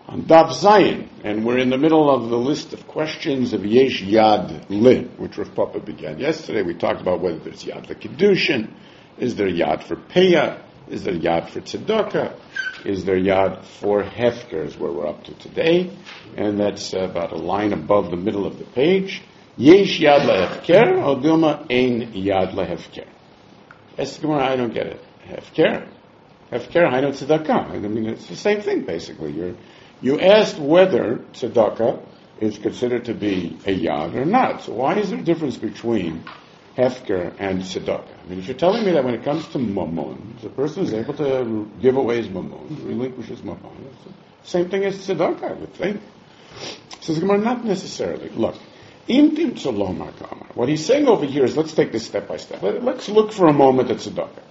on Daf Zayin, and we're in the middle of the list of questions of Yesh Yad Le, which Rav Papa began yesterday. We talked about whether there's Yad LeKiddushin, is there Yad for Peah, is there Yad for Tzedakah, is there Yad for Hefker, is where we're up to today, and that's about a line above the middle of the page. Yesh Yad LeHefker, or Dilma Ein Yad LeHefker. Yes, I don't get it. Hefker? Hefker, Hainu Tzedakah. I mean, it's the same thing, basically. You asked whether tzedakah is considered to be a yad or not. So why is there a difference between hefker and tzedakah? I mean, if you're telling me that when it comes to mammon, the person is able to give away his mammon, relinquish his mammon, it's the same thing as tzedakah, I would think. Says Gemara, not necessarily. Look, what he's saying over here is, let's take this step by step. Let's look for a moment at tzedakah.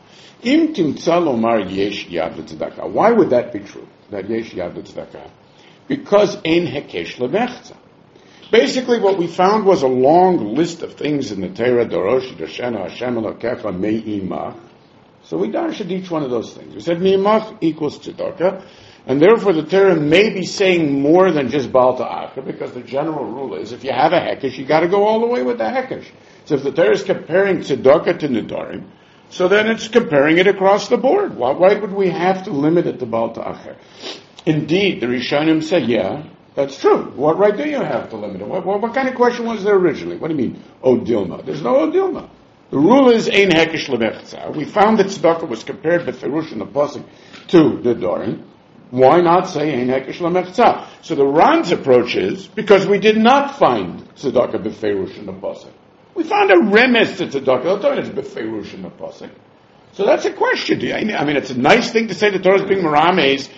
Why would that be true? That yesh yad tzedakah? Because ein hekesh lebechza. Basically, what we found was a long list of things in the Torah, Dorosh, Doshena, Hashem, Elokecha, Me'imach. So we darshed each one of those things. We said Me'imach equals tzedakah, and therefore the Torah may be saying more than just Baal Ta'achar, because the general rule is, if you have a hekesh, you got to go all the way with the hekesh. So if the Torah is comparing tzedakah to nedarim, so then it's comparing it across the board. Why would we have to limit it to Baal Ta'achar? Indeed, the Rishonim say, yeah, that's true. What right do you have to limit it? What kind of question was there originally? What do you mean, O Dilma? There's no O Dilma. The rule is Ein Hekesh Lebechza. We found that tzedakah was compared with Ferush in the Pasuk to Nedarim. Why not say Ein Hekesh Lebechza? So the Ran's approach is, because we did not find tzedakah b'Ferush in the Pasuk. We found a remes to tzedakah. The Torah is b'Ferush in the Pasuk. So that's a question. I mean, it's a nice thing to say the Torah is being merames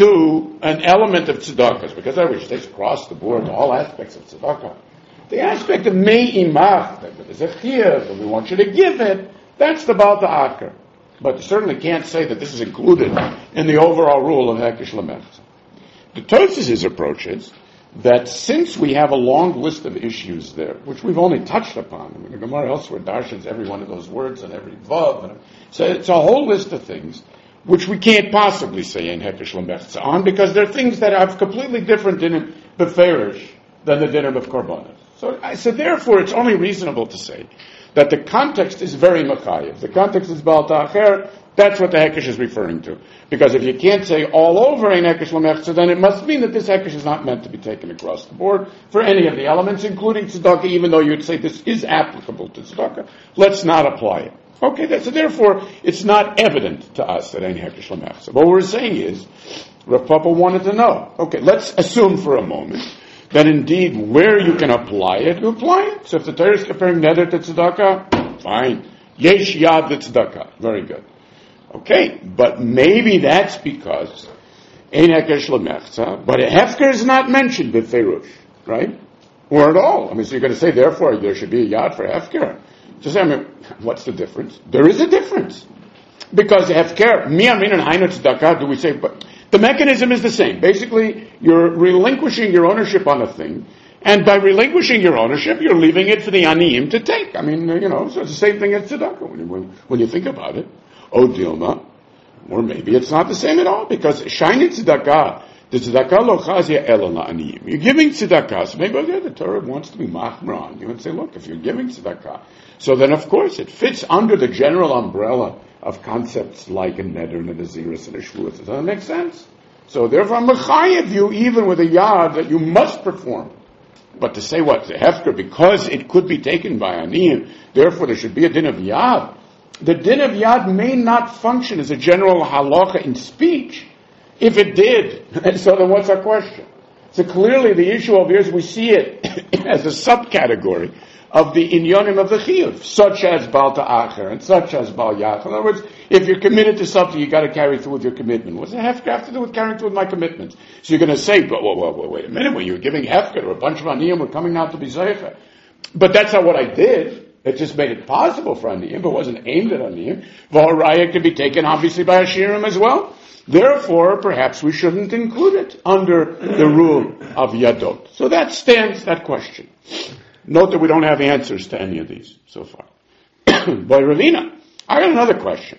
to an element of tzedakah, because that which takes across the board all aspects of tzedakah. The aspect of me'imach, that there's a chiyuv, and we want you to give it, that's the Baal Ta'achar. But you certainly can't say that this is included in the overall rule of Hekesh Lemechza. The Tosfos' approach is that since we have a long list of issues there, which we've only touched upon, I mean, the Gemara elsewhere darshans every one of those words and every vav, so it's a whole list of things which we can't possibly say in Hekesh Lemechza on, because they're things that have completely different dinim beferish than the dinim of korbanos. So therefore, it's only reasonable to say that the context is very machayev. The context is Baal Ta'achar. That's what the Hekesh is referring to. Because if you can't say all over in Hekesh Lemechza, then it must mean that this Hekesh is not meant to be taken across the board for any of the elements, including tzedakah, even though you'd say this is applicable to tzedakah. Let's not apply it. Okay, so therefore, it's not evident to us that ain't Hekesh Lemechza. What we're saying is, Rav Papa wanted to know. Okay, let's assume for a moment that indeed where you can apply it, you apply it. So if the Torah is comparing neder to tzedakah, fine. Yesh yad tzedakah. Very good. Okay, but maybe that's because ein Hekesh Lemechza, but a hefker is not mentioned with Ferush, right? Or at all. I mean, so you're going to say, therefore, there should be a yad for hefker. Just say, I mean, what's the difference? There is a difference. Because hefker, miyamin and hainu tzedakah, do we say, but the mechanism is the same. Basically, you're relinquishing your ownership on a thing, and by relinquishing your ownership, you're leaving it for the aniyim to take. I mean, so it's the same thing as tzedakah when you think about it. O Dilma, or maybe it's not the same at all, because shiny tzedakah, the tzedakah lo chazia elo la'aniyim. You're giving tzedakah, so maybe the Torah wants to be machmir on you and say, look, if you're giving tzedakah, so then of course it fits under the general umbrella of concepts like a neder and a naziris and a shvuas. Does that make sense? So therefore I'm mechayev you even with a yad that you must perform. But to say what? The hefker, because it could be taken by aniyim, therefore there should be a din of yad. The din of yad may not function as a general halacha in speech. If it did, and so then what's our question? So clearly the issue over here is we see it as a subcategory of the inyonim of the chiyuv, such as Baal Ta'achar and such as Baal Yachal. In other words, if you're committed to something, you got to carry through with your commitment. What's the hefker have to do with carrying through with my commitments? So you're going to say, wait a minute, when you were giving hefker, or a bunch of aniyim were coming out to be zeicha. But that's not what I did. It just made it possible for aniyim, but wasn't aimed at aniyim. V'haraya could be taken obviously by Hashirim as well. Therefore, perhaps we shouldn't include it under the rule of Yadot. So that stands that question. Note that we don't have answers to any of these so far. By Ravina, I got another question.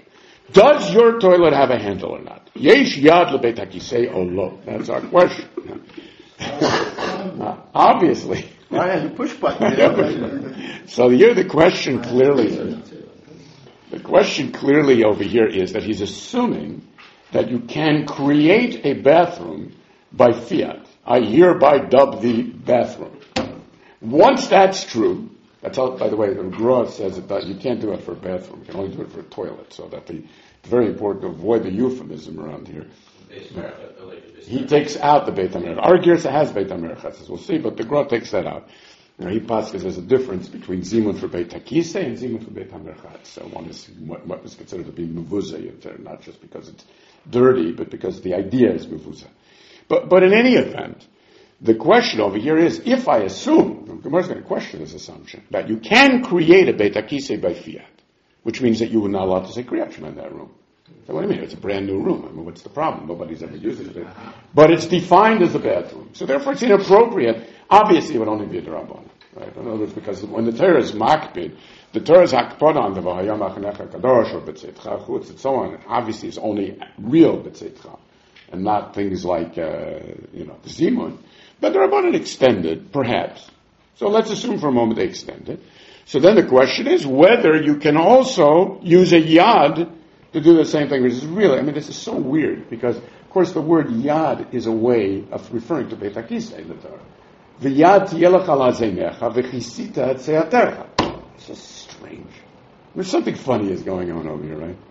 Does your toilet have a handle or not? Yesh yad lebeit hakisei or lo? That's our question. Obviously. I had a push button. So here the question clearly over here is that he's assuming that you can create a bathroom by fiat. I hereby dub the bathroom. Once that's true, that's how, by the way, the Gra says that you can't do it for a bathroom. You can only do it for a toilet. So that it's very important to avoid the euphemism around here. He takes out the Beit HaMerchatz. Our Girsa has Beit HaMerchatz, as we'll see, but the Gra takes that out. He passes there's a difference between Zimun for Beit HaKisei and Zimun for Beit HaMerchatz. So one is what is considered to be Mevuzah, not just because it's dirty, but because the idea is Mevuzah. But in any event, the question over here is, if I assume, the Gemara is going to question this assumption, that you can create a Beit HaKisei by fiat, which means that you were not allowed to say Kriyat Shema in that room. So what do you mean? It's a brand new room. I mean, what's the problem? Nobody's ever used it. But it's defined as a bathroom. So therefore it's inappropriate. Obviously it would only be a D'Rabbanan. Right? In other words, because when the Torah is makpid, the Torah is hakpad on the V'hayam Achanecha Kadosh or B'tzeitcha Chutz and so on. Obviously it's only real B'tzeitcha and not things like, the Zimun. But the Rabbanan extended, perhaps. So let's assume for a moment they extended. So then the question is whether you can also use a yad to do the same thing, which is really, this is so weird, because, of course, the word yad is a way of referring to Beit HaKisei in the Torah. V'yad tiyelach ala zeinecha v'chisita et seatercha. It's just strange. There's something funny is going on over here, right?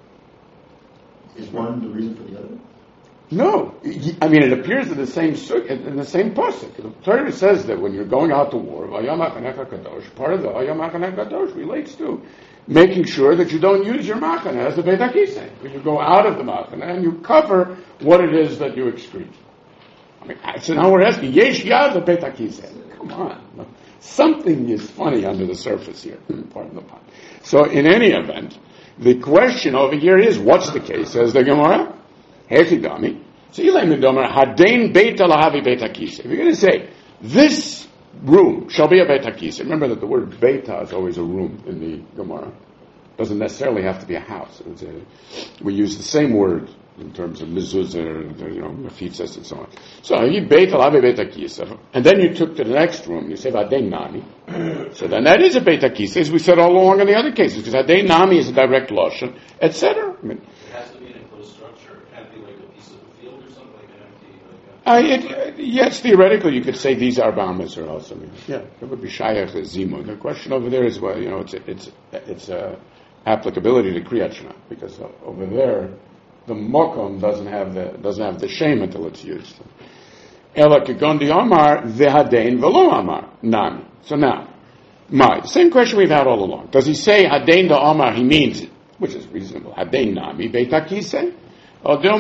Is one the reason for the other? No. It appears in the same pasuk. The Torah says that when you're going out to war, V'hayam Achanecha Kadosh, part of the V'hayam Achanecha Kadosh relates to making sure that you don't use your machane as the Beit HaKisei. When you go out of the machane and you cover what it is that you excrete. So now we're asking, Yesh Yad the Beit HaKisei. Come on. Something is funny under the surface here. Pardon the pun. So in any event, the question over here is, what's the case? Says the Gemara, Hechidami. So Ilay Midomer, Hadein Beit Alahavi Beit HaKisei. If you're going to say, this room shall be a Beit HaKisei. Remember that the word Beita is always a room in the Gemara. It doesn't necessarily have to be a house. We use the same word in terms of mezuzah, mefitzas, and so on. So you Beit Alavi Beit HaKisei, and then you took to the next room. You say Hadein Nami. So then that is a Beit HaKisei, as we said all along in the other cases, because Hadein Nami is a direct lashon, etc. It has to be an enclosed structure. It can't be like a piece of a field or something, like an empty. Yes, theoretically you could say these are Ba'amas or else. It would be Shayach Zimun. The question over there is, it's applicability to Kriyat Shema, because over there the Mokom doesn't have the shame until it's used. Ela Kegondi Amar Vehadein Velo Amar Nami. So now, the same question we've had all along. Does he say Hadein da Amar? He means it, which is reasonable. Hadein Nami Beit HaKisei. So it's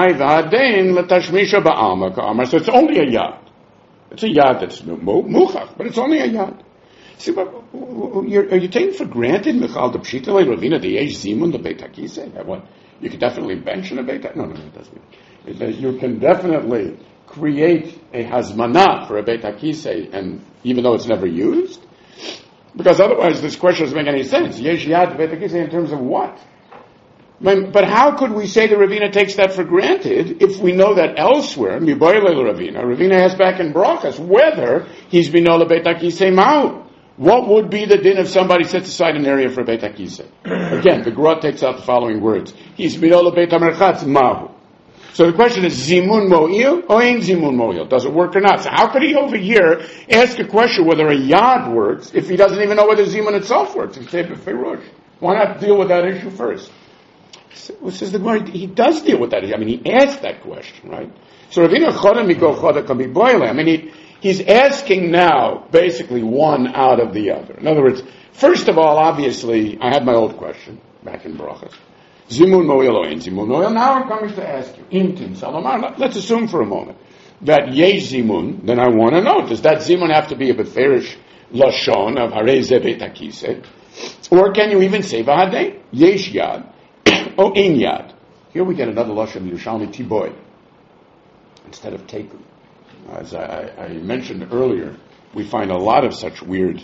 only a yad. It's a yad that's muchach, but it's only a yad. See, are you taking for granted Michal the Pshita Ravina the Yesh Zimun the Beit HaKisei? You can definitely mention a Beit HaKisei. No, it doesn't mean. You can definitely create a hazmanah for a Beit HaKisei, and even though it's never used, because otherwise this question doesn't make any sense. Yesh yad Beit HaKisei in terms of what? But how could we say that Ravina takes that for granted if we know that elsewhere, Ravina has back in Brachas whether he's binola Beit HaKisei ma'u. What would be the din if somebody sets aside an area for Beit HaKisei? Again, the Gra takes out the following words. He's binola Beit HaMerchatz ma'u. So the question is, Zimun mo'il or ain't Zimun mo'il? Does it work or not? So how could he over here ask a question whether a yad works if he doesn't even know whether Zimun itself works? Why not deal with that issue first? Says the Gemara, he does deal with that. He asked that question, right? So Ravina Choda Miko Choda can be boile. He's asking now basically one out of the other. In other words, first of all, obviously, I had my old question back in Brachas. Zimun mo'il or ein zimun mo'il. Now I'm coming to ask you. Intin Salomar. Let's assume for a moment that yesh zimun. Then I want to know, does that zimun have to be a beferish lashon of harei ze Beit HaKisei, or can you even say v'hadei yesh yad? Oh, ein yad. Here we get another lashon Yerushalmi tiboy instead of teku. As I mentioned earlier, we find a lot of such weird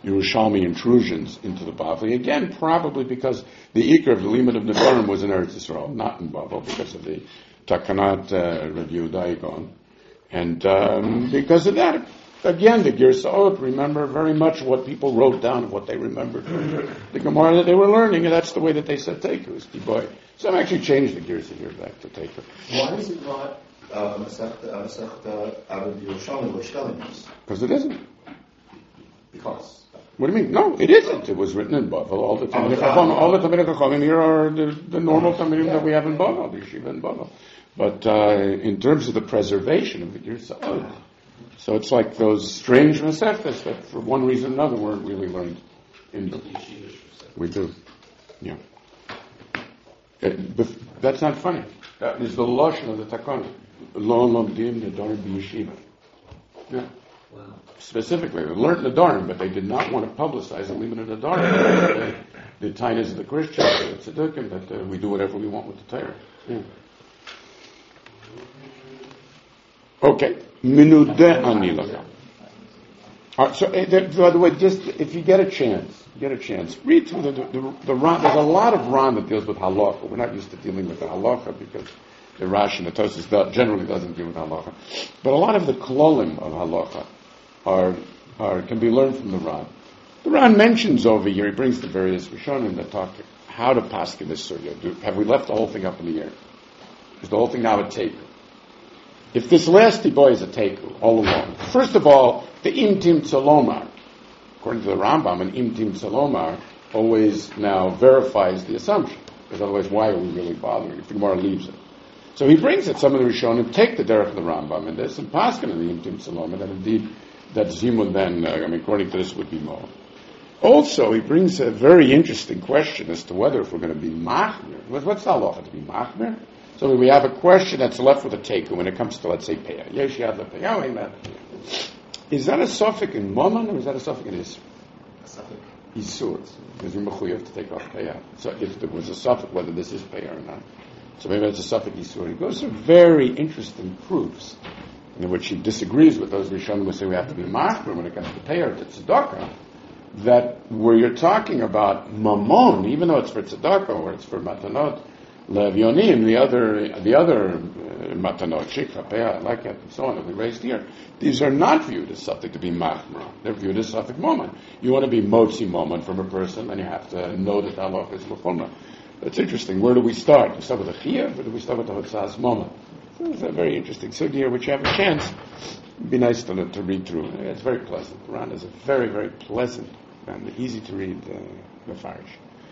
Yerushalmi intrusions into the Bavli. Again, probably because the Ikar of the Limud of Nedarim was in Eretz Yisrael, not in Bavel, because of the Takanat review Daigon. And because of that, again, the Girsa'ot remember very much what people wrote down of what they remembered from the Gemara that they were learning, and that's the way that they said Teiku is Tiboy. So I'm actually changed the Girsa here back to Teiku. Why is it not Masechta Abed Yerushalmi or Shkelimius? Because it isn't. Because? What do you mean? No, it isn't. It was written in Bavel. All the Talmidei Chachamim here are the normal Talmidim that we have in Bavel, the yeshiva in Bavel. But in terms of the preservation of the Girsa'ot, so it's like those strange Masechtas that for one reason or another weren't really learned in the We do. Yeah. That's not funny. That is the Lashon of the Takana. Lo lomdim nedarim b'yeshiva. Yeah. Wow. Specifically, they learned Nedarim, but they did not want to publicize the limit of Nedarim. The tainas of the Christians, the Tzedukkim, that we do whatever we want with the Torah. Yeah. Okay. Minudeh anilaka. So, by the way, just if you get a chance, read through the Ran. There's a lot of Ran that deals with halacha. We're not used to dealing with the halacha because the Rashi and the Tosfos generally doesn't deal with halacha. But a lot of the klolim of halacha can be learned from the Ran. The Ran mentions over here, he brings the various Rishonim that talk how to paskin this sugya. Have we left the whole thing up in the air? Is the whole thing now a teiku? If this last tiboy is a teiku all along, first of all, the imtim tzalomar, according to the Rambam, an imtim tzalomar always now verifies the assumption, because otherwise why are we really bothering if the Gemara leaves it? So he brings it, some of the Rishonim take the derech of the Rambam in this, and paskin in the imtim tzalomar, that indeed, that zimun then, according to this would be more. Also, he brings a very interesting question as to whether if we're going to be machmir. What's the halacha to be machmir? So we have a question that's left with a teiku when it comes to, let's say, payah. Yesh yad lepayah. Is that a suffix in Moman or is that a suffix in Isur? A suffix. Isur. Because you're mechuyev to take off payah. So if there was a suffix, whether this is payah or not. So maybe it's a suffix Isur. He goes through very interesting proofs in which he disagrees with those Rishonim who say we have to be machmir when it comes to payah or to tzedakah. That where you're talking about mamon, even though it's for tzedakah or it's for matanot, levyonim, the other matanot, shikha, peah, like and so on that we raised here, these are not viewed as something to be machmir. They're viewed as something moment. You want to be motzi moment from a person, and you have to know that halach is l'chumrah. That's interesting. Where do we start? Do we start with the chiyuv, or do we start with the hotzas moment? So it's a very interesting sugya which you have a chance. It'd be nice to read through. It's very pleasant. The Ran is a very, very pleasant and easy to read Mefarish.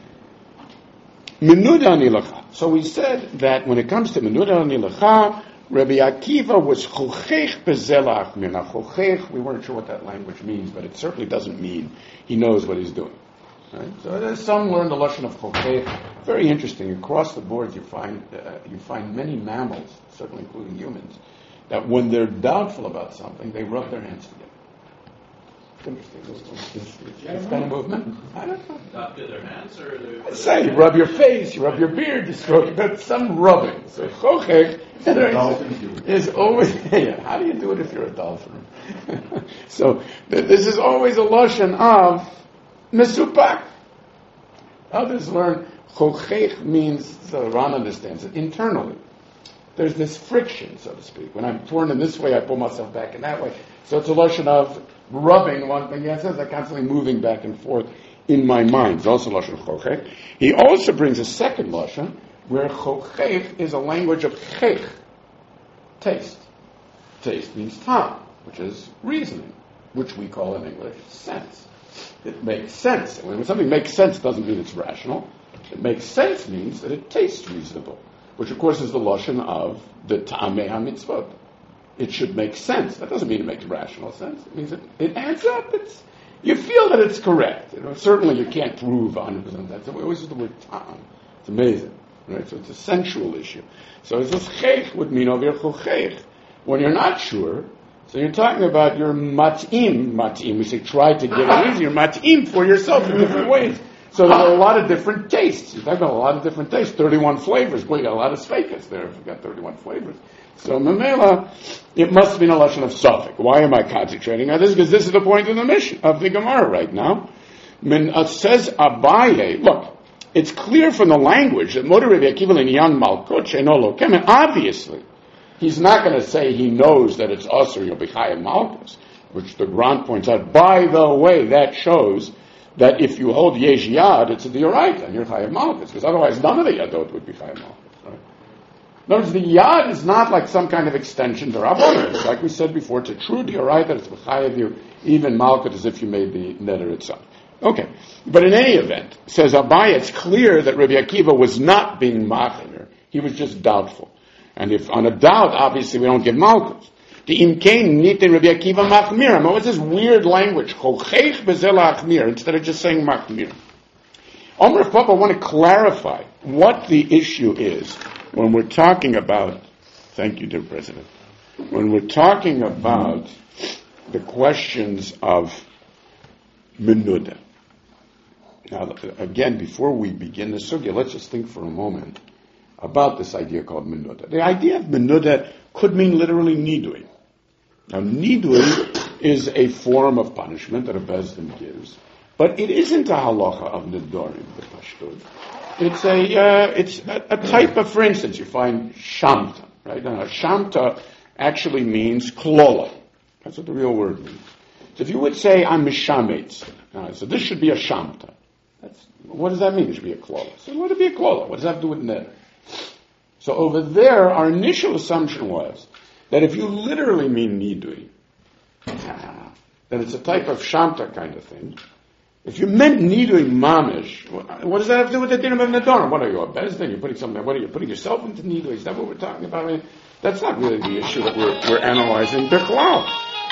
Menuda Nilacha. So we said that when it comes to Menuda Nilacha, Rabbi Akiva was chochech bezelach mina. Chochech, we weren't sure what that language means, but it certainly doesn't mean he knows what he's doing. Right? So there's some learn the lashon of chochech. Very interesting. Across the board, you find many mammals, certainly including humans, that when they're doubtful about something, they rub their hands together. Interesting. This kind of movement. I don't know. Not with their hands or I'd say you rub your face, you rub your beard, you stroke. That's some rubbing. So chochek is always. Yeah, how do you do it if you're a dolphin? So this is always a lashon of mesupak. Others learn chochek means. So Ran understands it internally. There's this friction, so to speak. When I'm torn in this way, I pull myself back in that way. So it's a lashon of rubbing one thing. Yes, I'm constantly moving back and forth in my mind. It's also lashon chochech. He also brings a second lashon where chochech is a language of chech, taste. Taste means tam, which is reasoning, which we call in English sense. It makes sense. When something makes sense, doesn't mean it's rational. It makes sense means that it tastes reasonable, which of course is the lashon of the ta'amei ha-mitzvot. It should make sense. That doesn't mean it makes rational sense. It means it adds up. You feel that it's correct. Certainly you can't prove 100% that. So we always use the word ta'am. It's amazing. Right? So it's a sensual issue. So it's this chech would mean over chochech. When you're not sure, so you're talking about your mat'im. We say try to get it easier. Mat'im for yourself in different ways. So there are a lot of different tastes. You're talking about a lot of different tastes. 31 flavors. Boy, you got a lot of sveikas there if you've got 31 flavors. So Mamela, it must have been a lashon of Suffolk. Why am I concentrating on this? Because this is the point of the mission of the Gemara right now. Says Abaye, look, it's clear from the language that Moder Rabbi Akiva Linyan Malkut She'eno Lo Kemen, obviously, he's not going to say he knows that it's Asur Yobichayim Malkus, which the Grand points out. By the way, that shows that if you hold Yesh Yad, it's a Dioraita, and you're Chayim Malkus, because otherwise none of the Yadot would be Chayim Malkus, right? In other words, the Yad is not like some kind of extension to Rabbanan. Like we said before, it's a true Dioraita, it's B'chayev you, even Malkut as if you made the Neder itself. Okay. But in any event, says Abaye, it's clear that Rabbi Akiva was not being machmir. He was just doubtful. And if on a doubt, obviously we don't give Malkus. The imkain nitin Rabbi Akiva machmir. What's this weird language? Chochech bezel achmir, instead of just saying machmir. Omer Papa, I want to clarify what the issue is when we're talking about, thank you, dear President, when we're talking about the questions of menuda. Now, again, before we begin the sugya, let's just think for a moment about this idea called menuda. The idea of menuda could mean literally nidui. Now, nidui is a form of punishment that a bezdin gives, but it isn't a halacha of nidorim, the pashtud. It's a type of, for instance, you find shamta, right? Now, shamta actually means klola. That's what the real word means. So if you would say, I'm mishametz, so this should be a shamta. What does that mean? It should be a klola. So what would it be a klola? What does that have to do with neder? So over there, our initial assumption was that if you literally mean nidui, that it's a type of shamta kind of thing. If you meant nidui mamish, what does that have to do with the din of nedarim? What are you, a bezdin? You're putting something, what are you putting yourself into nidui? Is that what we're talking about? I mean, that's not really the issue that we're analyzing. Bichlal.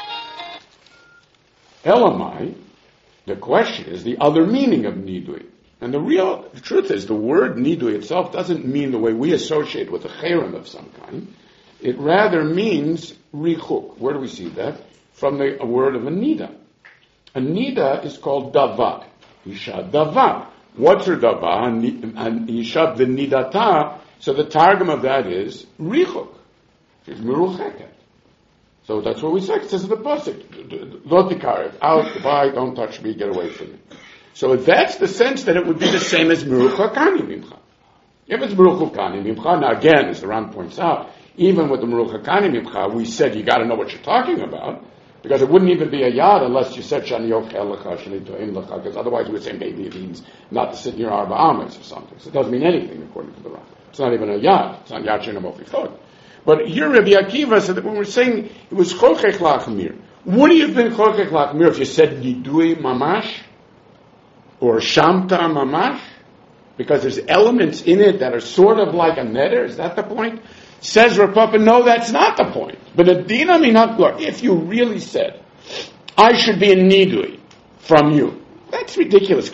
Elamai, the question is the other meaning of nidui. And the truth is, the word nidui itself doesn't mean the way we associate with a cherem of some kind. It rather means richuk. Where do we see that? From the word of a nida. A nida is called dava. Isha dava. What's her dava? And isha v'nidata. So the targum of that is richuk. She's merucheket. So that's what we say. It says in the pasuk, "Lotikarev, out, by, don't touch me, get away from me." So that's the sense that it would be the same as Meruch Hakani Mimcha. If it's Meruch Hakani Mimcha, now again, as the Ran points out, even with the Meruch Hakani Mimcha, we said you got to know what you're talking about, because it wouldn't even be a yad unless you said Shani Yochel Lecha, Shani To'im Lecha, because otherwise we would say maybe it means not to sit near Arba Ames or something. So it doesn't mean anything according to the Ran. It's not even a yad. It's not yad Shena Mofichot. But here Rabbi Akiva said that when we're saying it was Chochech Lachmir, would you have been Chochech Lachmir if you said Nidui Mamash? Or Shamta Mamash? Because there's elements in it that are sort of like a neder. Is that the point? Says Rav Papa, no, that's not the point. But Adina Minat, look, if you really said, I should be in Nidui from you, that's ridiculous.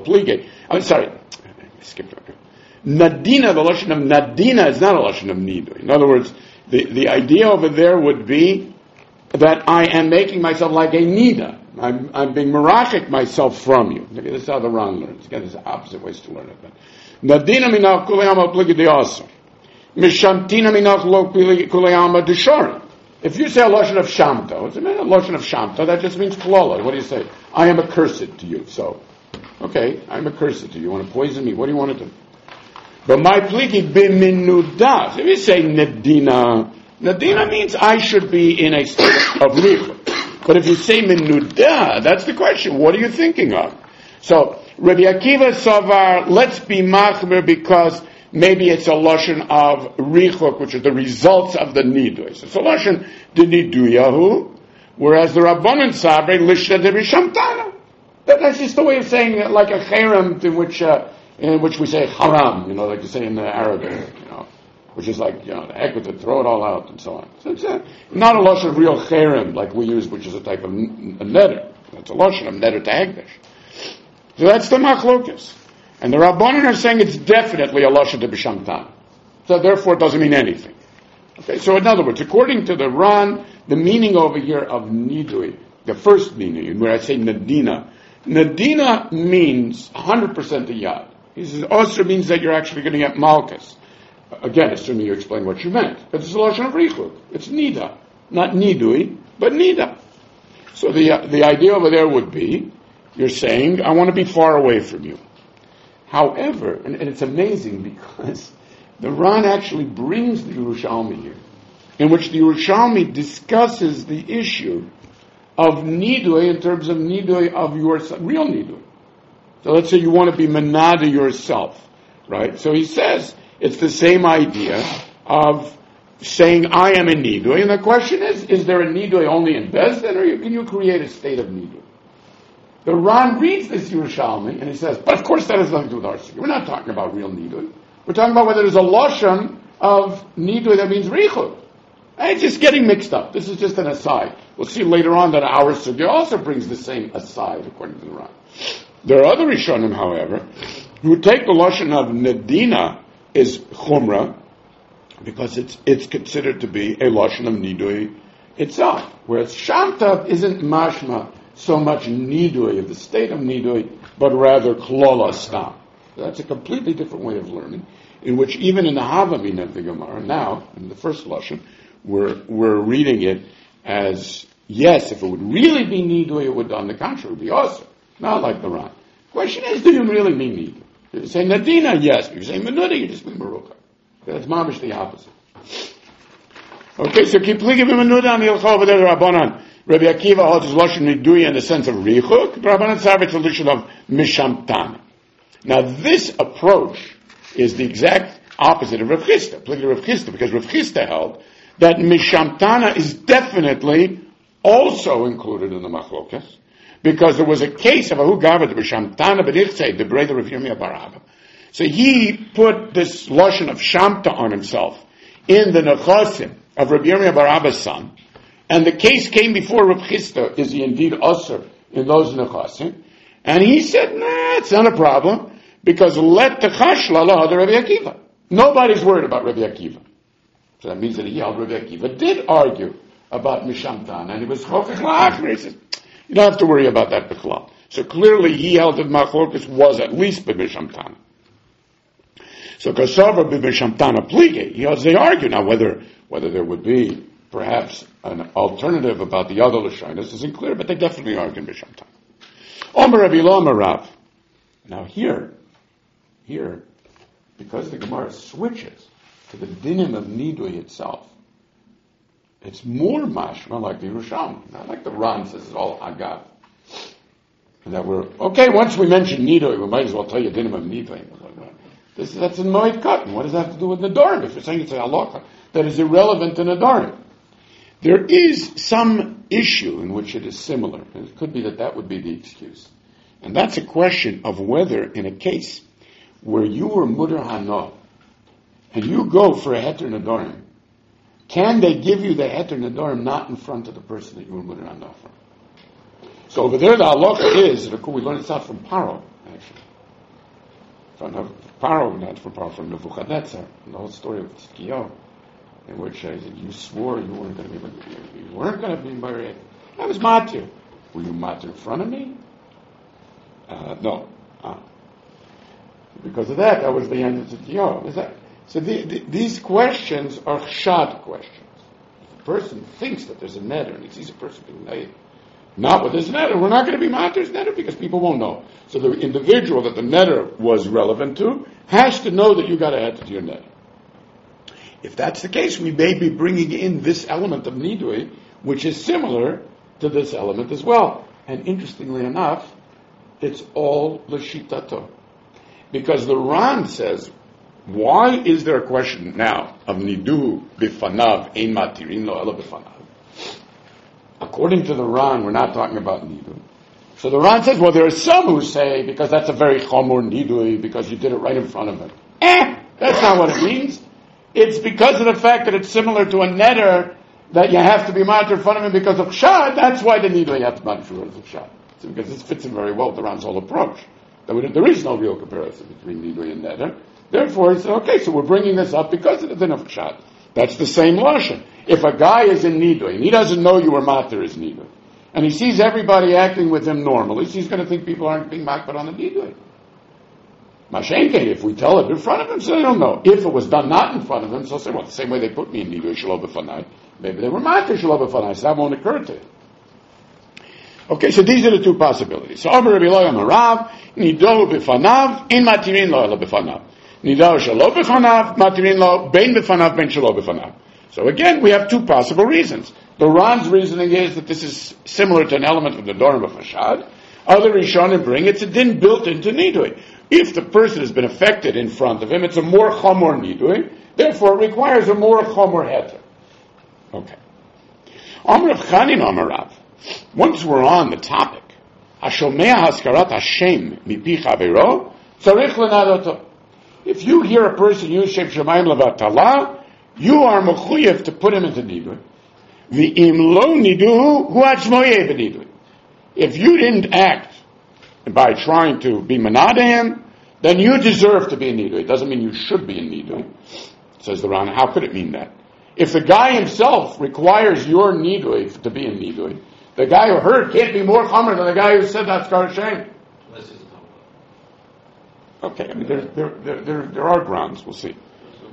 I'm sorry, I skipped over. Nadina, the lashon of Nadina is not a lashon of Nidui. In other words, the idea over there would be that I am making myself like a Nida. I'm being merachik myself from you. This is how the Ran learns. Again, there's opposite ways to learn it. Nadina minach kulei alma pligi de'asa. Mishamtina minach lo kulei alma d'shorim. If you say a lashon of shamta, what's it mean? A lashon of shamta, that just means klola. What do you say? I am accursed to you. So, okay, I'm accursed to you. You want to poison me? What do you want to do? But my pligi b'minudas. If you say nadina, nadina means I should be in a state of richut. But if you say menuda, that's the question. What are you thinking of? So, Rabbi Akiva Savar, let's be machmer because maybe it's a lashon of richuk, which are the results of the nidui. So it's a lashon de niduyahu, whereas the Rabbanan Savar, lishna de rishamtana. That's just the way of saying it, like a cherem in which we say haram, like you say in the Arabic, which is like, the heck with it, throw it all out, and so on. So it's not a lashon of real cherem, like we use, which is a type of a neder. It's a lashon of neder to hegdesh. So that's the machlokas. And the Rabbanan are saying it's definitely a lashon to b'shamtan. So therefore it doesn't mean anything. Okay, so in other words, according to the Ran, the meaning over here of nidui, the first meaning, where I say nadina means 100% a yad. He says, also means that you're actually going to get malchus. Again, assuming you explain what you meant. But it's a lashon of richuk. It's nida. not nidui, but nida. So the idea over there would be, you're saying, I want to be far away from you. However, and it's amazing because the Ran actually brings the Yerushalmi here, in which the Yerushalmi discusses the issue of nidui in terms of nidui of your real nidui. So let's say you want to be menada yourself, right? So he says it's the same idea of saying I am a nidui, and the question is there a nidui only in Bezdin, or can you create a state of nidui? The Ran reads this Yerushalmi, and he says, but of course that has nothing to do with Arsik. We're not talking about real nidui. We're talking about whether there's a lashon of nidui that means richud. It's just getting mixed up. This is just an aside. We'll see later on that our sugya also brings the same aside, according to the Ran. There are other Rishonim, however, who take the lashon of nedina is chumrah, because it's considered to be a lashon of nidui itself, whereas shamtav isn't mashma so much nidui, of the state of nidui, but rather klola stam. That's a completely different way of learning, in which even in the Havamina of the Gemara, now, in the first lashon, we're reading it as, yes, if it would really be nidui, it would, on the contrary, be also, not like the Ran. Question is, do you really mean nidui? If you say nadina, yes. If you say menuda, you just mean merucha. That's mamish the opposite. Okay, so keep pligim menuda on the Ilcha over there, the Rabbanan. Rabbi Akiva holds his lashon nidui in the sense of richuk. Rabbanan Savitz the lashon of mishamtan. Now this approach is the exact opposite of Rav Chisda. Pligim Rav Chisda, because Rav Chisda held that mishamtana is definitely also included in the machlokas, because there was a case of Ahu Gavad mishamtana b'nichtzei, the brother of Yirmiyah bar Abba. So he put this lashon of shamta on himself in the nechasim of Rabbi Yirmiyah bar Abba's son, and the case came before Rav Chisda, is he indeed usher in those nechasim? And he said, nah, it's not a problem, because let the chashla lahad Rabbi Akiva. Nobody's worried about Rabbi Akiva. So that means that he held Rabbi Akiva did argue about mishamtan, and he was chokach la'achmer. He says, you don't have to worry about that b'chlal. So clearly he held that machlokas was at least b'mishamtan. So kasava b'mishamtana plige, he holds they argue now whether there would be perhaps an alternative about the other lashonos isn't clear, but they definitely argue b'mishamtan. Omer Rabbi Lo Rav. Now here, because the Gemara switches to the dinim of nidui itself, it's more mashma like the Yerushalmi, not like the Ran says it's all agav. And that we're, okay, once we mention nidui, we might as well tell you dinim of nidui. That's in Moed Katan. What does that have to do with Nadarim? If you're saying it's a halacha that is irrelevant to Nadarim. There is some issue in which it is similar, and it could be that would be the excuse. And that's a question of whether, in a case where you were Mudar Hano, and you go for a Heter Nadarim, can they give you the Heter Nadarim not in front of the person that you were Mudar Hano from? So over there the halacha is, we learned it's not from Paro, actually. From Paro, not from Paro, from Nebuchadnezzar, the whole story of Tzkiyo, in which you swore you weren't going to be married. I was matir. Were you matir in front of me? No. Because of that was the end of Tzkiyo. So these questions are chshad questions. If a person thinks that there's a neder and he sees a person being made, not with his neder, we're not going to be matir's neder because people won't know. So the individual that the neder was relevant to has to know that you got to add to your neder. If that's the case, we may be bringing in this element of nidui, which is similar to this element as well. And interestingly enough, it's all l'shitato. Because the Ran says, why is there a question now of nidu bifanav ein matirin lo ela bifanav? According to the Ran, we're not talking about nidu. So the Ran says, well, there are some who say, because that's a very chomor nidui, because you did it right in front of him. That's not what it means. It's because of the fact that it's similar to a neder that you have to be matir in front of him because of chshad. That's why the nidui you have to matir because of chshad. So because this fits in very well with the Ran's whole approach. There is no real comparison between nidui and neder. Therefore, it's okay. So we're bringing this up because of the din of chshad. That's the same lashon. If a guy is in nidui and he doesn't know you were matir is nidui, and he sees everybody acting with him normally, so he's going to think people aren't being makbar on the nidui. Mashenke, if we tell it in front of him, so they don't know. If it was done not in front of him, so say, well, the same way they put me in nidui shelo b'fanai, Maybe they were matir shelo b'fanav, so that won't occur to you. Okay, so these are the two possibilities. So Amar Rabbi Eloi Amar Rav, nido b'fanav, in matirin lo ela b'fanav. Nido shelo b'fanav, matirin lo, bein b'fanav, bein shelo b'fanav. So again, we have two possible reasons. The Ran's reasoning is that this is similar to an element of the Dorim of Hashad. Other Rishonim bring it's a din built into Nidui. If the person has been affected in front of him, it's a more Chomor Nidui, therefore it requires a more Chomor Heter. Okay. Amar Rav Chanin Amar Rav. Once we're on the topic, Hashomea Haskarat Hashem mipi chavero, tzarich lenadoto. If you hear a person use Shem Shemayim levatala, you are mechuyev to put him into nidui. V'im lo niduhu hu atzmoyeh b'nidui. If you didn't act by trying to be manada him, then you deserve to be in nidui. It doesn't mean you should be in nidui. Says the Rana. How could it mean that? If the guy himself requires your nidui to be in nidui, the guy who heard can't be more chomer than the guy who said that's Skar Hashem. Okay, I mean there are grounds. We'll see.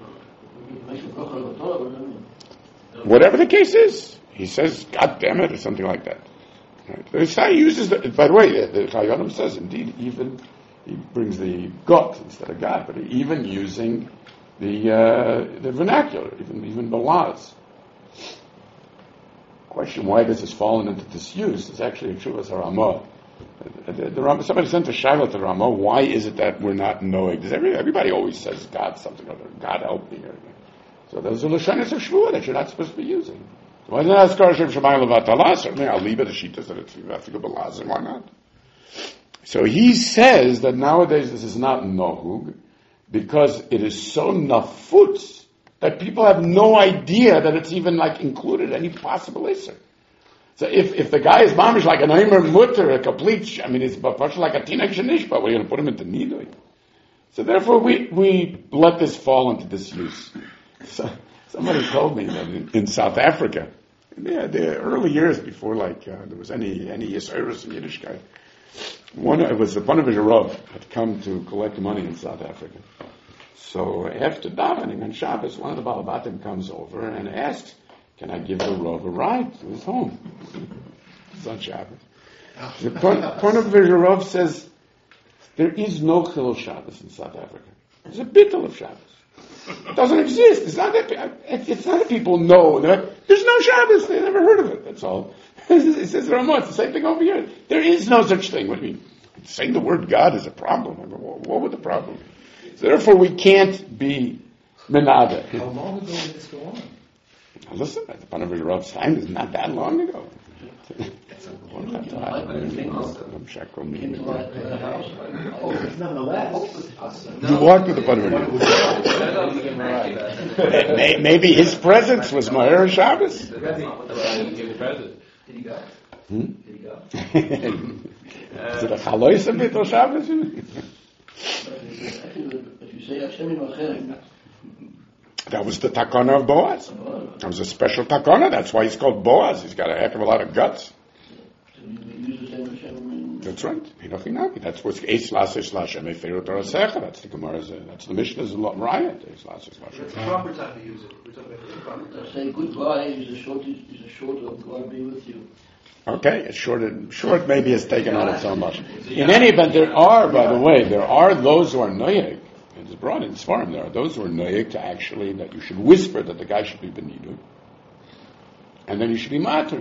Whatever the case is, he says, "God damn it," or something like that. Right. The Isai uses, by the way, the Chayonim says, indeed, even he brings the got instead of God, but even using the vernacular, even balaz. Question: why does this fallen into disuse? It's actually a Shuvas Ramah. Somebody sent a shaila to Ramah. Why is it that we're not knowing? Does everybody always says God something or other? God help me. So those are lashonos of shvua that you're not supposed to be using. So why not ask Hashem Shemayim levatala? Certainly, I'll leave it as she does that it's you have to go balaz, and why not? So he says that nowadays this is not nohug because it is so nafutz that people have no idea that it's even like included any possible iser. So if the guy is mamish like an aimer mutter, a complete, I mean, it's like a teenage shenishba, we're going to put him into nidui. So therefore we let this fall into disuse. So somebody told me that in South Africa, the early years before there was any Yisraelis in Yiddishkeit, it was one of his Rav had come to collect money in South Africa. So after davening on Shabbos, one of the Balabatim comes over and asks, "Can I give the Rav a ride to his home?" It's on Shabbos. The point of the Rav says, there is no Chilul Shabbos in South Africa. There's a bittul of Shabbos. It doesn't exist. It's not that people know. There's no Shabbos. They never heard of it. That's all. It says Ramah. It's the same thing over here. There is no such thing. What do you mean? Saying the word God is a problem. What would the problem be? So therefore, we can't be menada. How long ago did this go on? Now listen, at the Panavi Rav's time is not that long ago. You walked with the Panavi Rav. Maybe his presence was Ma'er Shabbos. Did he go? Did he go? Is it a chalois a bit or Shabbos? That was the takana of Boaz. That was a special takana. That's why he's called Boaz. He's got a heck of a lot of guts. That's right. That's what's Eitz Lasesh Lashem Eferut Arasecha. That's the Gemara's. That's the Mishnah's riot. Eitz Lasesh Lashem. It's the proper time to use it. We're talking about the proper time. Say goodbye is a short of God be with you. Okay, it's short maybe is taken on its own much. In any event, there are those who are noyeg. It's brought in Sfarim. There are those who are noyeg to actually that you should whisper that the guy should be benidu, and then you should be matur.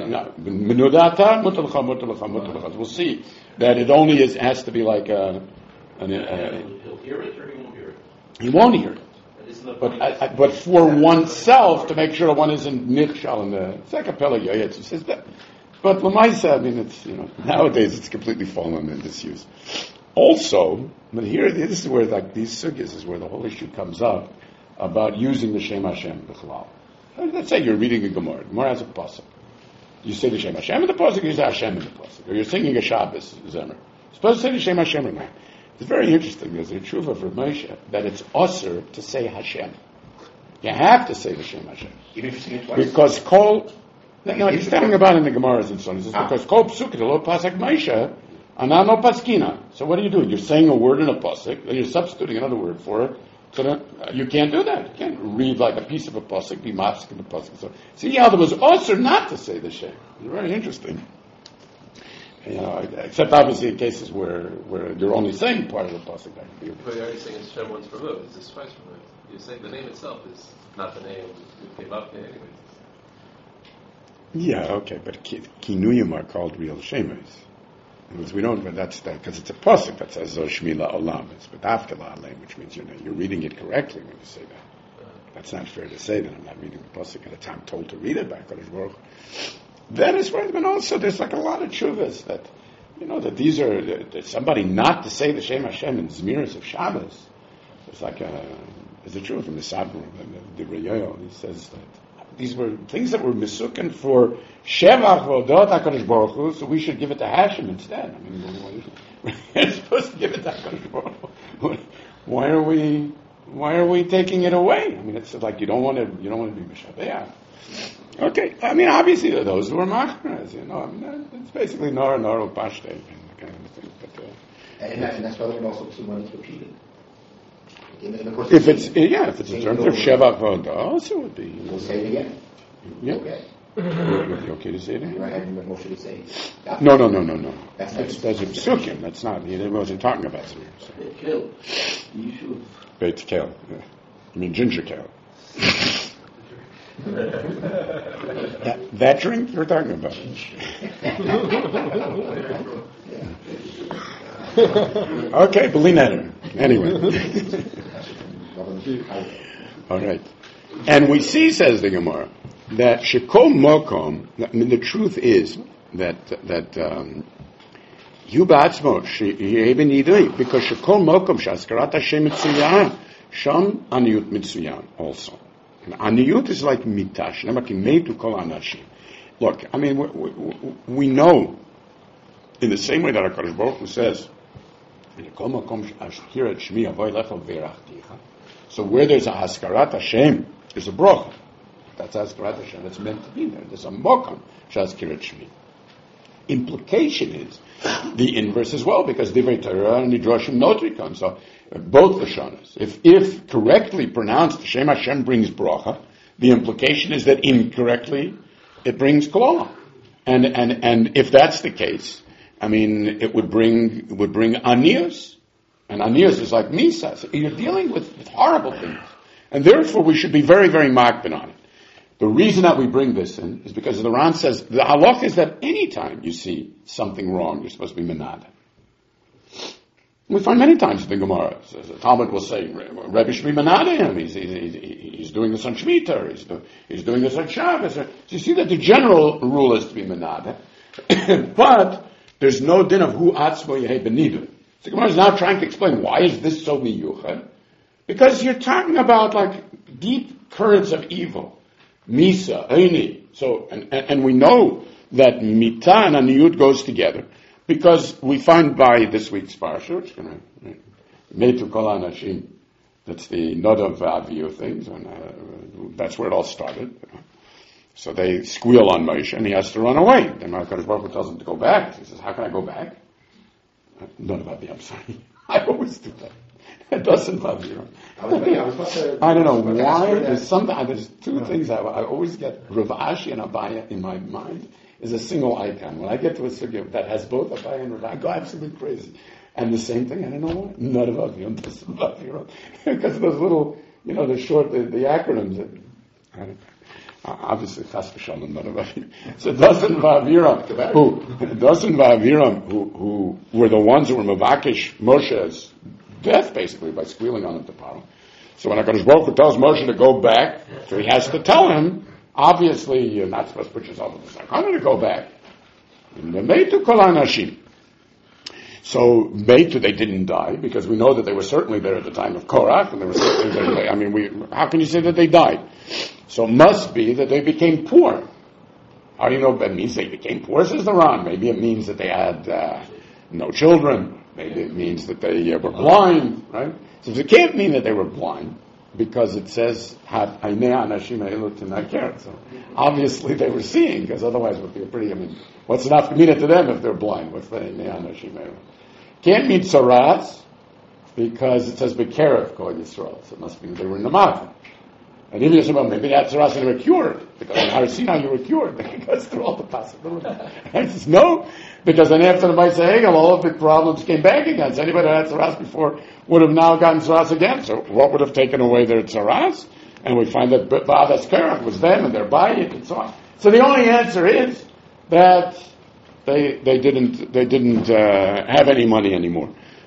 We'll see that it only has to be like He'll hear it or he won't hear it? He won't hear it. But for oneself, to make sure that one isn't nichshal in the Sekapela Yoyetz, who says that. But Lamaisa, I mean, it's, nowadays it's completely fallen in disuse. Also, but here, this is where, these sugyas is where the whole issue comes up about using the Shem Hashem b'chalal. Let's say you're reading a Gemara. Gemara has a pasuk. You say the Shem Hashem in the pasuk, you say Hashem in the pasuk. Or you're singing a Shabbos Zemer. You're supposed to say the Shem Hashem in that. It's very interesting. There's a tshuva for Moshe that it's osir to say Hashem. You have to say the Shem Hashem. Even if you sing it twice? Because he's telling about in the Gemaras and so on. He says, because kol psukah lo pasak Moshe, ana no paskina. So what are you doing? You're saying a word in a pasuk, then you're substituting another word for it, So then, you can't do that. You can't read like a piece of a pasuk, be mafsik in the pasuk. So see how there was also not to say the Shem. It's very interesting. Except obviously in cases where you're only saying part of the pasuk. But you're already saying it's Shem once removed. It's just twice removed. You're saying the name itself is not the name that came up here anyway. Yeah, okay, but kinuyim are called real shemes. Because we don't, but that's that because it's a pasuk that says Shmila Olam. It's B'dafkala Aleim, which means you're reading it correctly when you say that. That's not fair to say that I'm not reading the pasuk at a time told to read it by Kodesh Baruch. Then it's right, but also there's like a lot of tshuvas that that these are that somebody not to say the Shem Hashem in Zmiris of Shabbos. It's like there's a truth from the Sadmur, the Reyoyo. He says that these were things that were misukin for Shevach Vodot HaKadosh Baruch Hu, so we should give it to Hashem instead. I mean, we're supposed to give it to HaKadosh Baruch Hu. Why are we taking it away? I mean, it's like you don't want to be Mishabeach. Okay, I mean, obviously those who are machras, I mean, it's basically Nor Pashte kind of thing. But, and that's why we also assume when it's repeated. If it's in terms of Shevach Vodah, also would be. We'll say it again. Yeah. Okay. You okay to say it again? Right, and Moshe would say. No. That's a psukim. That's not. He wasn't talking about Zmir. Kill. You should. Beit kale. Yeah. You mean ginger kale? that drink you're talking about. Okay, Belinator. Anyway. All right. And we see, says the Gemara, that Shekol Mokom, I mean, the truth is that you ba'atzmo, she'eben yidui, because Shekol Mokom, she'askarat Hashem mitzuyan, sham aniyut mitzuyan also. And aniyut is like mitash, nemakim kol anashim. Look, I mean, we know, in the same way that HaKadosh Baruch Hu says, so where there's a Haskarat Hashem, there's a bracha. That's Haskarat Hashem. That's meant to be there. There's a Mokam Shaskirat Shmi. Implication is the inverse as well, because Divrei Torah and Nidrashim Notrikon. So both Lashonas. If correctly pronounced, Shem Hashem brings bracha. The implication is that incorrectly it brings Kolola. And if that's the case, I mean, it would bring Anius. And Anius is like Misa. So you're dealing with horrible things. And therefore we should be very, very makbid on it. The reason that we bring this in is because the Ran says, the halach is that any time you see something wrong, you're supposed to be menada. We find many times in the Gemara, the Talmud will say, Rebbe should be menada him. He's doing this on Shemitah, he's doing this on Shabbos. So you see that the general rule is to be menada. But there's no din of who atzmo yehei benidu. So Gemara is now trying to explain why is this so miyuchad? Because you're talking about like deep currents of evil. Misa, Eini. So, and we know that Mita and Aniyut goes together because we find by this week's parsha, which is Metu Kol Anashim, that's the Nadav Avihu things, and that's where it all started. So they squeal on Moshe, and he has to run away. Then HaKadosh Baruch Hu tells him to go back. He says, "How can I go back?" Nadav Avihu, I'm sorry. I always do that. It doesn't bother you. I don't know why. There's two things I always get. Rav Ashi and Abaya in my mind is a single icon. When I get to a sugya that has both Abaya and Rav, I go absolutely crazy. And the same thing, I don't know why. Not about you, doesn't bother you. Because those little, the acronyms. Obviously, Chas v'Shalom, not about you. So Dasan v'Aviram, who were the ones who were Mavakish Moshe's death, basically, by squealing on him to Paro. So when HaKadosh Baruch Hu tells Moshe to go back, so he has to tell him, obviously, you're not supposed to put yourself in the sakana to go back. Meitu kol anashim. So Meitu, they didn't die, because we know that they were certainly there at the time of Korach, and they were certainly there, how can you say that they died? So it must be that they became poor. How do you know that means they became poor, says the Ran? Maybe it means that they had no children. Maybe it means that they were blind, right? So it can't mean that they were blind, because it says, so obviously they were seeing, because otherwise it would be what's enough to mean it to them if they're blind? What's the Can't mean tzaras, because it says Bekerev Kol Yisrael, so it must mean they were in the Magen. And even say, well, maybe that's Ras and they were cured, because in Har Sinai you were cured. It goes through all the possibilities. I says, no, because then after the Ma'aseh Hegel, all of the problems came back again. So anybody that had Tzaras before would have now gotten Tzaras again. So what would have taken away their Tzaras? And we find that Ba'adas Kerach was them and their Bayit and so on. So the only answer is that they didn't have any money anymore.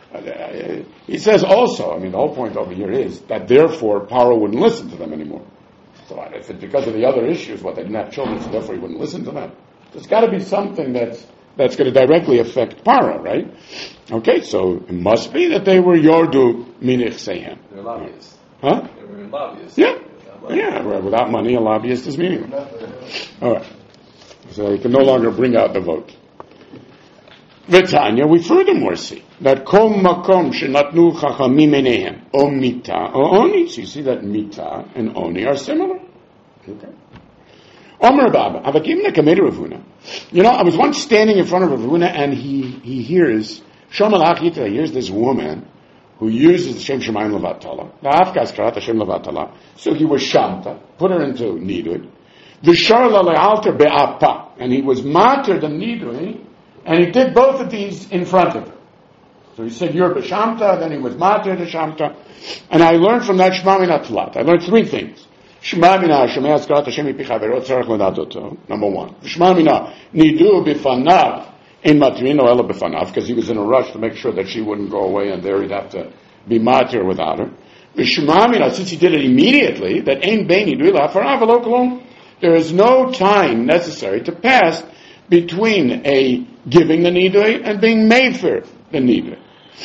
He says also, I mean, the whole point over here is that therefore Paro wouldn't listen to them anymore. So I said because of the other issues, they didn't have children, so therefore he wouldn't listen to them. There's got to be something that's going to directly affect Paro, right? Okay, so it must be that they were Yordu Minich Sehem. They're lobbyists. Huh? They were lobbyists. Yeah. Yeah, without money, a lobbyist is meaningless. All right. So he can no longer bring out the vote. V'tanya, we furthermore see that kol makom shenatnu chachamim enehem o mita o oni. So you see that mita and oni are similar. Okay. Omer Baba, avakimna kamed Ravuna. You know, I was once standing in front of Ravuna, and he hears Shomalach Yitra. Here's this woman who uses the Shem Shemayim Levatala. The Afkas Karat Hashem Levatala. So he was Shamta, put her into Nidui. V'sharla le'alter be'apa, and he was mater the Nidui. And he did both of these in front of her. So he said, you're B'Shamta, then he was Mater the Shamta. And I learned from that Shema Mina Tlat. I learned three things. Shema Mina, Shema Azkarat Hashem Yipicha Verot Tzarech Lenadoto, number one. Shema Mina, Nidu B'Fanav, in Matrino Ela B'Fanav, because he was in a rush to make sure that she wouldn't go away, and there he'd have to be Mater without her. Shema Mina, since he did it immediately, that Ein Bein Nidu Ela Hafarav V'Lo Kolom. There is no time necessary to pass between a giving the nidui and being made for the nidui.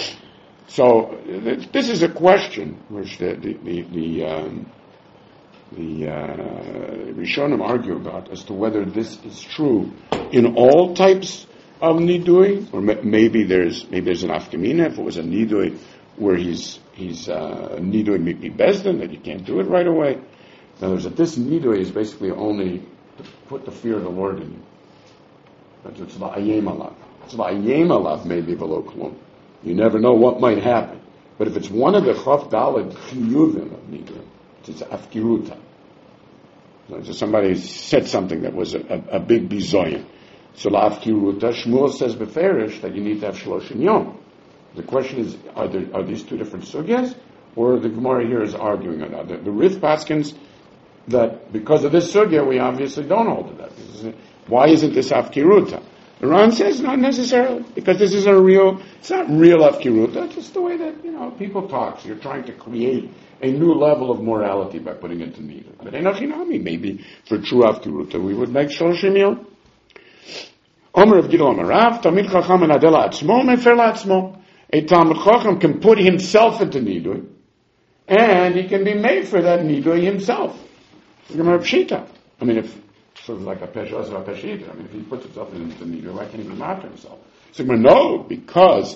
So this is a question which the Rishonim argue about as to whether this is true in all types of nidui, or maybe there's an afkamina if it was a nidui where he's nidui mipi bezdin that you can't do it right away. In other words, that this nidui is basically only to put the fear of the Lord in you. It's va'ayem alav. It's va'ayem alav maybe below klum. You never know what might happen. But if it's one of the chaf daled chiyuvim of nidui, it's afkiruta. So somebody said something that was a big bizoyin. So la'afkiruta, Shmuel says beferish that you need to have shloshim yom. The question is, are these two different sugyas? Or the Gemara here is arguing on that. The Rif Paskins that because of this sugya we obviously don't hold to that. Why isn't this afkiruta? The Ran says not necessarily, because this is it's not real afkiruta, it's just the way that, people talk. So you're trying to create a new level of morality by putting it to nidui. But enochinami, maybe for true afkiruta, we would make shloshim yom. Omer of Gidol Amarav, Talmid Chacham and Adela Atzmo, Mefer La'atzmo. A Talmid Chacham can put himself into nidui, and he can be made for that nidui himself. Gemara Pshita. I mean, if sort of like a peshas or a peshita. I mean, if he puts himself into the nidui, why can't he be matter himself? So no, because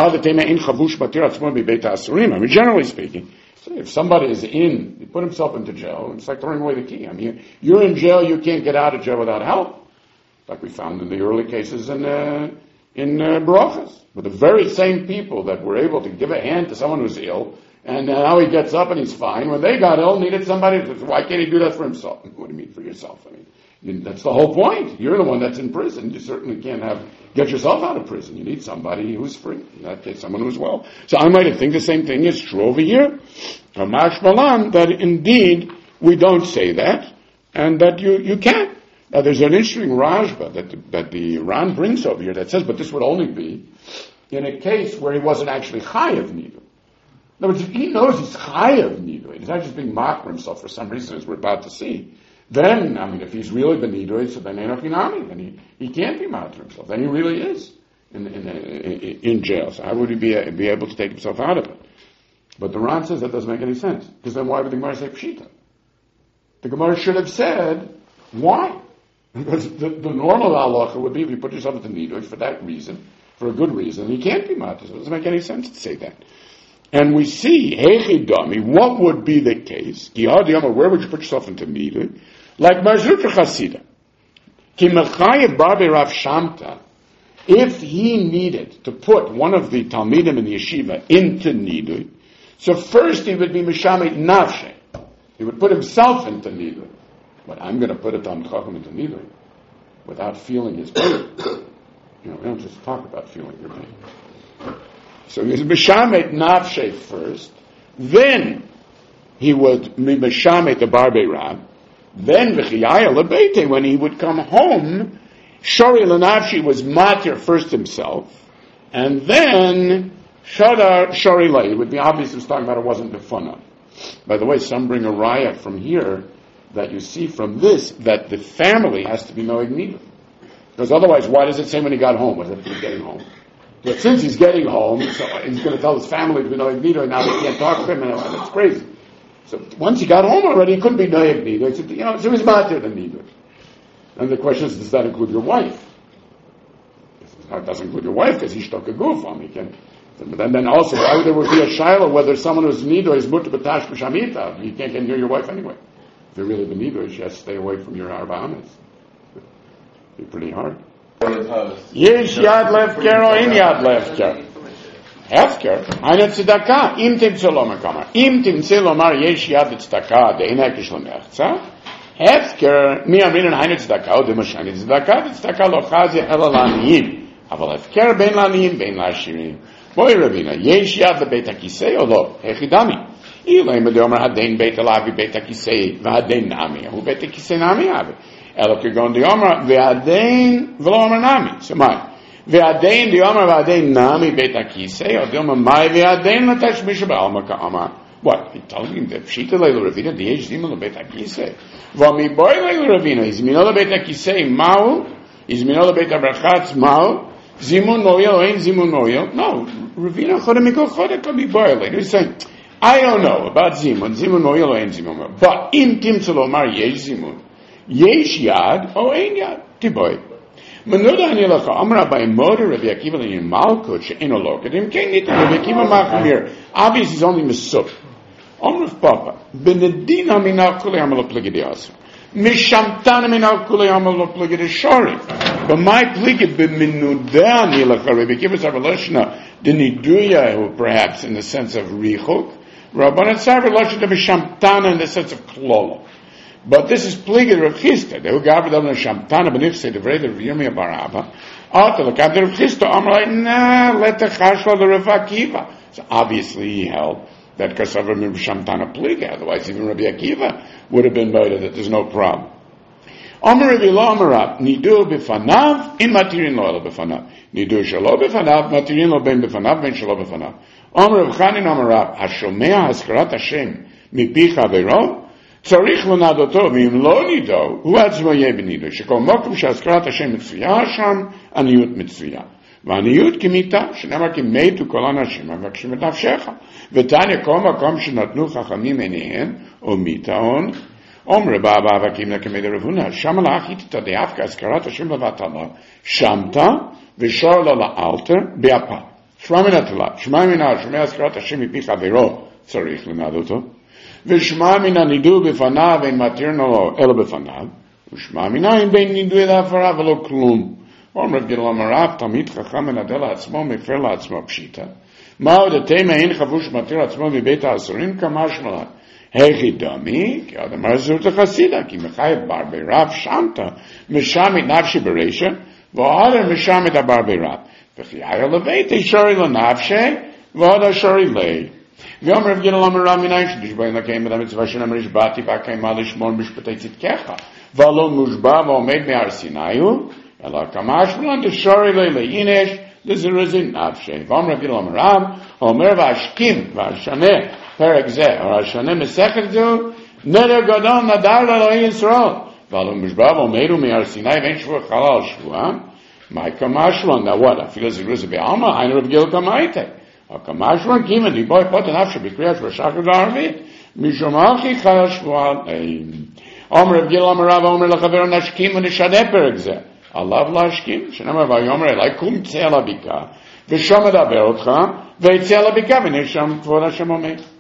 generally speaking, if somebody is he put himself into jail, it's like throwing away the key. I mean, you're in jail, you can't get out of jail without help, like we found in the early cases in Barachas. But the very same people that were able to give a hand to someone who's ill, and now he gets up and he's fine. When they got ill, needed somebody. Why can't he do that for himself? What do you mean for yourself? I mean, that's the whole point. You're the one that's in prison. You certainly can't get yourself out of prison. You need somebody who's free. In that case, someone who's well. So I might think the same thing is true over here. Amash Malan, that indeed we don't say that, and that you can't. Now there's an interesting Rajba that the Ran brings over here that says, but this would only be in a case where he wasn't actually chayav nidui. In other words, if he knows he's chayav nidui, he's not just being mocked for himself for some reason, as we're about to see. Then, I mean, if he's really benidui, so then enochinami, then he can't be mocked for himself. Then he really is in jail. So how would he be able to take himself out of it? But the Ran says that doesn't make any sense, because then why would the Gemara say pshita? The Gemara should have said why. Because the normal halacha would be if you put yourself into nidui for that reason, for a good reason, he can't be matir. So it doesn't make any sense to say that. And we see, heichidami, what would be the case? Where would you put yourself into nidui? Like Marzut Chasida. Ki mechayev bar Rav Shamta. if he needed to put one of the Talmidim in the yeshiva into Nidui, so first he would be Mishamit Nafshe. He would put himself into Nidui. But I'm going to put a Talmid Chacham into Nidui without feeling his pain. We don't just talk about feeling your pain. So he was Mishamit Nafshe first, then he would be Mishamit the Barbei Rab, then V'chiyaya Lebeite, when he would come home, Shori Lenafshi was Matir first himself, and then Shori Le. It would be obvious he was talking about it wasn't Befana. By the way, some bring a raya from here that you see from this that the family has to be Noeg Nidui. Because otherwise, why does it say when he got home? Was it he getting home? But since he's getting home, so he's going to tell his family to be Noeg Nidui, and now they can't talk to him, and it's crazy. So once he got home already, he couldn't be Noeg Nidui. He said, so he's Matir than Nidui. And the question is, does that include your wife? It doesn't include your wife because he's stuck a goof on. He can. But then also, why would there be a shiloh whether someone who's Nidui is mutter b'tash b'shamita? You can't get near your wife anyway. If you're really the Nidui, she has to stay away from your arba ames. It'd be pretty hard. Yesh yad lefker or in yad lefker. Hefker. Eine tzedakah. Im timtze lomar kamar. Im timtze lomar yesh yad tzedakah. De'ina kish lemechza. Hefker. Mi amrin an eine tzedakah. Ode mashani tzedakah. Tzedakah lo chazi ela laniyim. אבל הפקר בין לעניים בין לעשירים. בואי רבינה, יש יד לבית הכיסא או לא? הכי דמי. אילו אם אומר הדין בית הלאבי בית הכיסא והדין נמי, הוא בית הכיסא נמי אבי. אלא כגון דיומר והדין ולא אומר נמי. סמאי. והדין דיומר והדין נמי בית הכיסא, או דיומר מאי והדין לתשמיש בעלמא כאמר. What? He told him that Pshita Leilu Ravina, the Yesh Zimon Lebeit HaKisei. V'mi boy Leilu Ravina, Izmino Lebeit HaKisei, Ma'u, Izmino Lebeit HaBrachatz, Ma'u, Zimun Moyel, or ain't Zimun Moyel? No, Ravina Chodem Mikol Chodem could be boiling. He's saying, I don't know about Zimun Moyel, or ain't Zimun Moyel. But Im Timtzel Omar Yesh Zimun, Yesh Yad, or ain't Yad, Tiboy. Menuda Anilacha, Amra by Motor, Rabbi Akiva, in Malkut, She'eno Lokadim, King Nita, Rabbi Akiva Machmir. Obviously, he's only Mesuk. Omrav Papa, Benedina Minal Kulei Amal Pligid Yasser. Mishamtana Minal Kulei Amal Pligid Shori. But my Pligid Beminudea Nilacha, Rabbi Akiva Sarvalashna, the Niduya, who perhaps in the sense of Richuk, Rabbanat Sarvalashna, Mishamtana in the sense of Klola. But this is Pligid Rav Chisda. They who gave them Shamtana Benifse, the Vreda of Yirmiyah Barabba. After the Kabbalah Rav Chisda, I'm like, nah, let the Chashva the Rav Akiva. So obviously he held that Kasavar Mir Shamtana Pligid. Otherwise, even Rabbi Akiva would have been murdered, that there's no problem. Omer Rabbi Lo Amarab, Nidur B'fanav, in Matirin Lo Ela B'fanav. Nidur Shalo B'fanav, Matirin Lo Ben B'fanav, Ben Shalo B'fanav. Omer Rav Chanin Amarab, Hashomea Haskarat Hashem, Mipicha Ve'ro, צריך לנדותו, ואם לא נידו, הוא עצמו יהיה בנידו, שכל מוקם שהזכרת השם מצויה שם, עניות מצויה. ועניות כמיתה, שנאמר כי מתו כל האנשים, מבקשים את נפשך. ותניא כל מקום שנתנו חכמים עיניהם, או מיתאון, אומר באבא וקימנה כמדי רבונה, שם להחית את הדאף כהזכרת השם לבטלה, שמתה, ושור לו לאלתר, באפה. שמע מן התלה, שמע מן השומע הזכרת השם מפיך חברו, צריך לנדותו. ושמע מן הנידוי בפניו אין מתירנו לו אלא בפניו, ושמע מנין בין נידוי להפרה ולא כלום. אומר רב גדול אמר, תמיד חכם מנדל לעצמו, מפר לעצמו פשיטה. מהו דתימה אין חבוש מתיר עצמו מבית האסורים כמשמע. הכי דמי, כי עוד אמר זאת לחסידה, כי מחייב בר ברב שמתה, משם את נפשי ברשע, ועוד משם את הבר ברב. וכי היה לבית שורי לנפשי, ועוד השורי לי. ואומר רב גדול אמר רב מנין שתשבע לקיים את המצווה של אמר השבעתי והקיימה לשמור משפטי צדקך ולא מושבע ועומד מהר סיני הוא אלא כמה שמלן דשורי לאינש לזרזין נפשי. ואומר רב גדול אמר רב אומר והשכים והשנה פרק זה או השנה מסכת זו נדר גדול נדר לאלוהי ישראל ולא מושבע ועומד מהר סיני ואין שבוע חלל שבוע מה כמה שמלן נעוד אפילו זרז בעלמא אין רב גדול כמה הייתה הקמשון קימה דיבוי פות הנפש בקריאת ושחר לערבית משום הכי חי השבועל אומר רב גיל אמר רב אומר לחבר נשכים ונשנה פרק זה עליו להשכים שנאמר ויאמר אלי קום צא אל הבקעה ושם אדבר אותך ויצא אל הבקעה ונשם כבוד השם אומר